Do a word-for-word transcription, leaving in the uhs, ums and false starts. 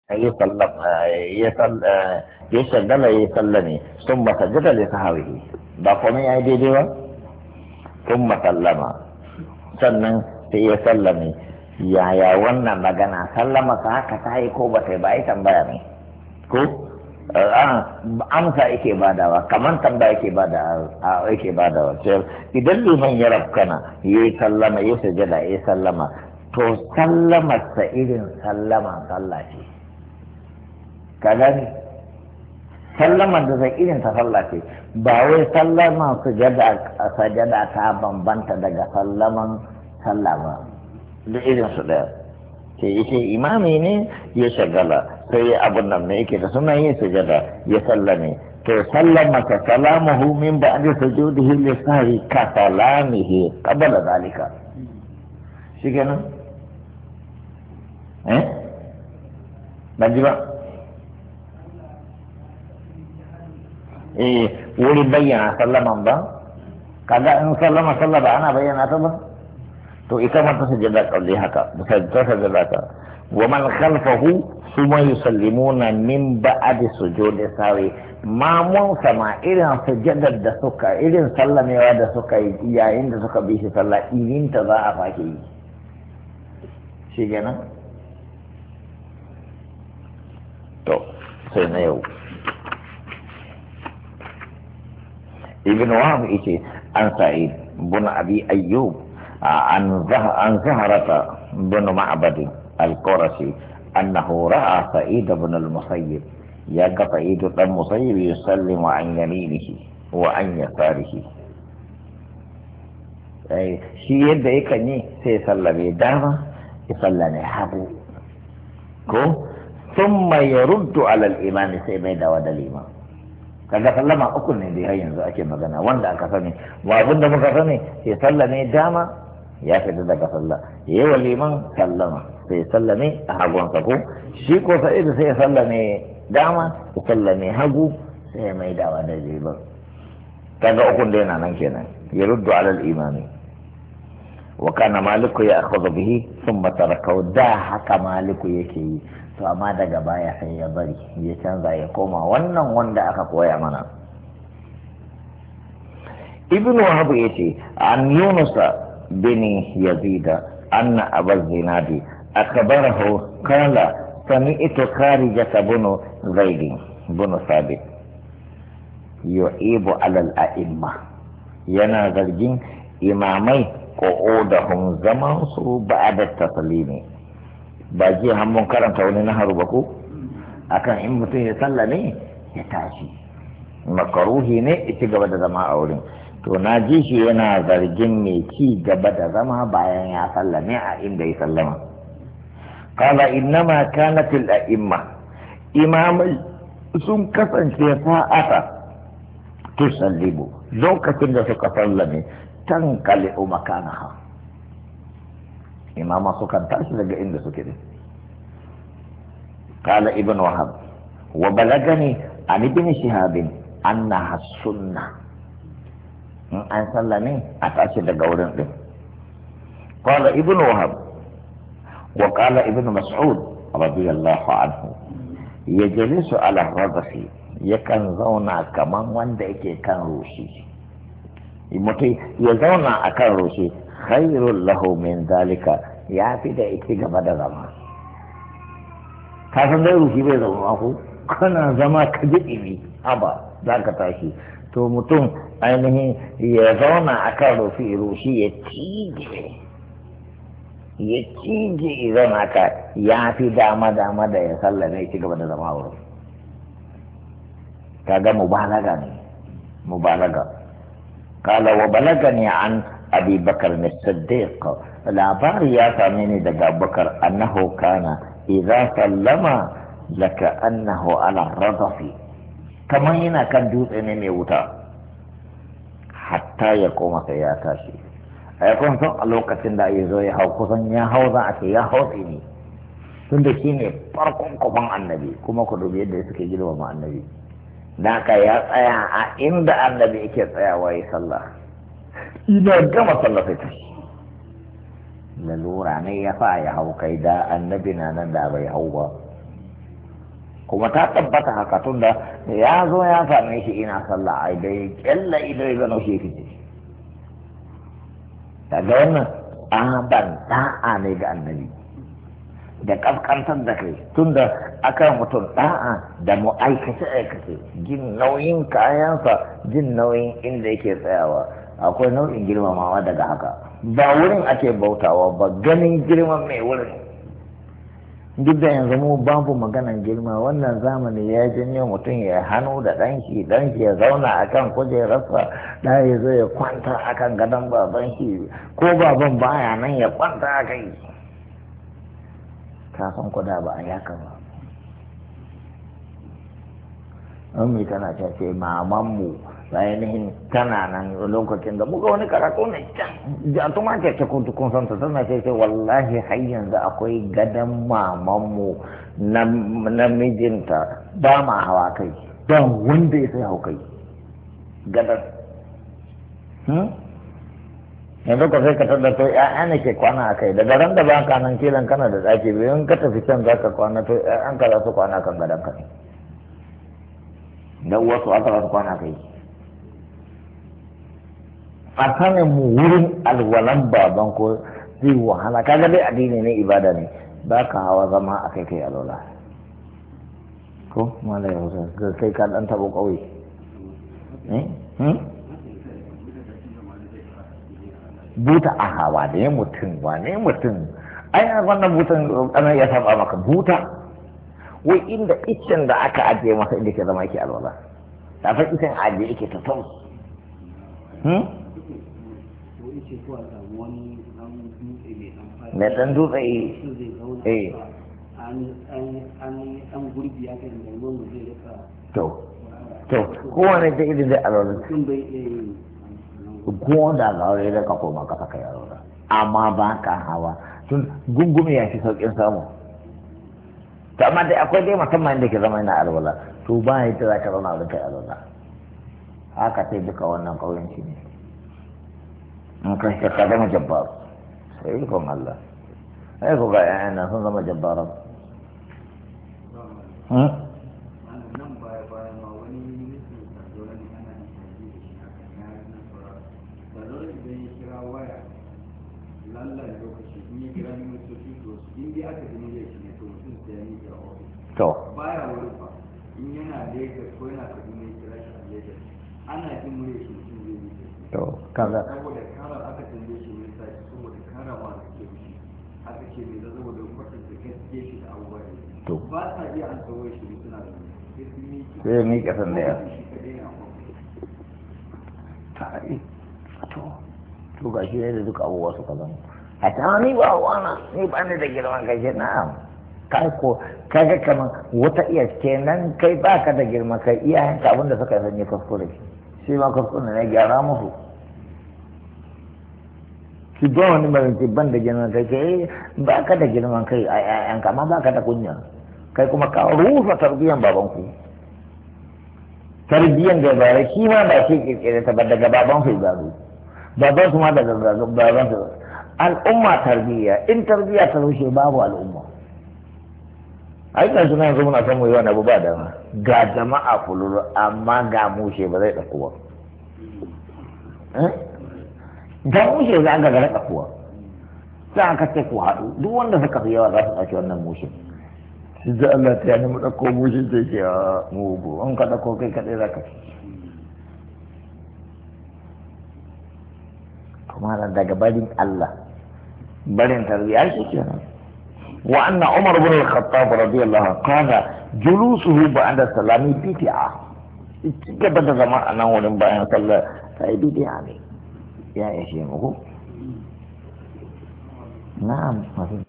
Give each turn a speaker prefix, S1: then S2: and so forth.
S1: ya sallam ya sall ya shagala ya sallame sun masajjada li sahawihi ba komai ya yi daidai ba sun masallama sannan sai ya sallame yaya wannan magana sallama ka haka ta yi ko ba ta yi ba ai tambaya ne ko amsa yake badawa kamar tambaya yake bada yake badawa sai idan liman ya rafkana ya yi sallama ya sujada ya sallama to sallamar sa irin sallama sallah ce ka gani sallamar da zai irin ta sallah ce ba wai sallama sujada sajada ta bambanta daga sallaman sallah ba da irin su daya ce yake imami ne ya shagala sai ya abun nan ne yake da suna yin sujada ya sallame to sallama ka salamuhu min ba'di sujudihi li sahwi ka salamihi qabla zalika shi kenan eh ban ji ba eh wuri bayyana sallaman ba kaga in sallama sallah ba ana bayyana ta ba to ita ma ta sujada kauli haka ta sujada ta wa man khalfahu suma yusallimuna min ba'di sujudi sawi mamun sama irin sujadar da suka irin sallamewa da suka yi yayin da suka bi shi sallah irin ta za a fake yi shi kenan to sai na yau ابن وهب إيشي عن سعيد بن أبي أيوب عن عن زهرة بن معبد القرشي أنه رأى سعيد بن المسيب يقى سعيد بن المسيب يسلم عن يمينه وعن يساره أي شيء يدعي كني سيسلم داما يسلم حبو كو ثم يرد على الإمام سيبيد ودى الإمام kaga sallama uku ne da yanzu ake magana wanda aka sani wa abin da muka sani sai sallame dama ya fita daga sallah yayi wa liman sallama sai sallame a hagunsa ko shi ko sai da sai sallame dama ya sallame hagu sai mai dawa da jiban kaga uku da yana nan kenan ya ruddu ala al-imami wa kana maliku ya akhadhu bihi thumma tarakahu da haka maliku yake yi to amma daga baya sai ya bari ya canza ya koma wannan wanda aka koya mana ibnu wahab yace an yunus bin yazid anna abaz zinadi akbarahu qala sami'tu kharijah bin zaid bin sabit yu'ibu ala al-a'imma yana zargin imamai qu'udahum zaman su ba'da taslimi ba ji mun karanta wani naharu ba ko akan in mutum ya sallame ya tashi makaruhi ne ya ci gaba da zama a wurin to na ji shi yana zargin mai ci gaba da zama bayan ya sallame a inda ya sallama qala innama kanat al a'imma imamai sun kasance sa'ata tusallibu lokacin da suka sallame tankali makanaha imama sukan tashi daga inda suke ne kala ibn wahab wa balagani an ibn shihab annaha sunnah in an sallame a tashi daga wurin din kala ibn wahab wa kala ibn mas'ud radiyallahu anhu yajlisu ala radhi yakan zauna kaman wanda yake kan rushi mutum ya zauna akan rushi khairul lahu min dalika ya fi da ita gaba da zama ka san dai ruhi bai zama ku kana zama ka ji ɗimi haba za ka tashi to mutum ainihin ya zauna a kan rufi rushi ya cije ya cije idan haka ya fi dama dama da ya sallame ci gaba da zama wurin kaga mubalaga ne mubalaga kala wa balagani an أبي بكر الصديق العبار يا ثامني دقا بكر أنه كان إذا سلم لكأنه على الرضف كما هنا كان جزء من يوتا حتى يقوم سياتاشي أيكون سوء الوقت لا يزوي هاو كسن يا هاو ذاك يا هاو إني tunda shi ne farkon kofan annabi kuma ku dubi yadda suke girmama annabi da ka ya tsaya a inda annabi yake tsayawa ya sallah ina gama sallah sai ta lalura ne ya fa ya hau kai da annabi na nan da bai hau ba kuma ta tabbata haka tun da ya zo ya same shi ina sallah ai dai kyalla ido ya gano shi fice daga wannan aban da'a ne ga annabi da kaskantar da kai tun da aka mutum da'a da mu aikace aikace jin nauyin kayansa jin nauyin inda yake tsayawa akwai nau'in girmamawa daga haka ba wurin ake bautawa ba ganin girman mai wurin duk da yanzu mu babu maganan girma wannan zamani ya janyo mutum ya hannu da ɗanki ɗanki ya zauna a kan kujerarsa da ya zo ya kwanta a kan gadon baban shi ko baban baya nan ya kwanta a kai kafin kuda ba a yaka ba an mai tana ta ce mamanmu ainihin tana nan lokacin da muka wani karatu ne can ja tuma ce ta kuntu kun santa tana ce ce wallahi har yanzu akwai gadon mamanmu na mijinta ba ma hawa kai don wanda ya sai hau kai gadon yanzu ka sai ka tada to ya'ya ne ke kwana a kai daga ran da ba ka nan kilan kana da ɗaki biyu in ka tafi can za ka kwana to ya'yan ka za su kwana kan gadon ka ne dan wasu aka za su kwana kai a sanin mu wurin alwalan baban ko zai wahala kaga dai addini ne ibada ne ba ka hawa zama a kai kai alwala ko mala ya hausa kai ka dan tabo kauye buta a hawa da ya mutum wane mutum ai a wannan butan ana ya saba maka buta wai inda iccen da aka ajiye masa inda ke zama yake alwala ta fa iccen ajiye yake ta tau mai ɗan dutse eh to to kowane da irin da alwala ko da ga wani da ka koma ka saka alwala amma ba ka hawa tun gungume ya fi sauƙin samu to amma dai akwai dai musamman da ke zama yana alwala to ba yadda za ka zauna da kai alwala haka sai duka wannan ƙauyenci ne in kan shi ka zama jabbar sai ikon Allah ai ko ga yayan nan sun zama jabbaran to
S2: baya wurin ba in yana Lagos ko yana Kaduna ya kira shi a Lagos ana jin murya shi mutum zai yi
S1: to kaga
S2: saboda kara aka tambaye shi mai sai saboda kara ma da ke shi aka ce mai da saboda kwatin da gaskiya shi da abubuwa ne
S1: to
S2: ba sa iya an tsawo shi suna da sai sun yi
S1: sai mi kasan da ya to to ga shi ne da duka abubuwa su kaza a ta ni ba wana ni ba ni da girman kai ce na'am kai ko kaga kaman wata iya kenan kai baka da girma kai iyayenka abinda suka sanya kuskure shi ma kuskure ne gyara musu shi ba wani marinci ban da girman kai kai baka da girman kai a iyayenka amma baka da kunya kai kuma ka rufa tarbiyyar babanku tarbiyyar da bare shi ma ba shi kirkire ta ba daga baban su gado baban su ma daga baban su al'umma tarbiyya in tarbiyya ta rushe babu al'umma ai kan suna yanzu muna son mu yi wani abu ba dama ga jama'a kululu amma ga mushe ba zai ɗauko ba ga mushe za a gagara ɗaukowa sai aka ce ku haɗu duk wanda suka fi yawa za su ɗauki wannan mushe shi da Allah ta yana mu ɗauko mushe ce ke a mugu an ka ɗauko kai kaɗai za ka ci kuma daga barin Allah barin tarbiyya shi kenan وأن عمر بن الخطاب رضي الله عنه قال جلوسه بعد السلام بدعة كبد زمان أنا ولم بأن صلى فأي بدعة يا شيخ نعم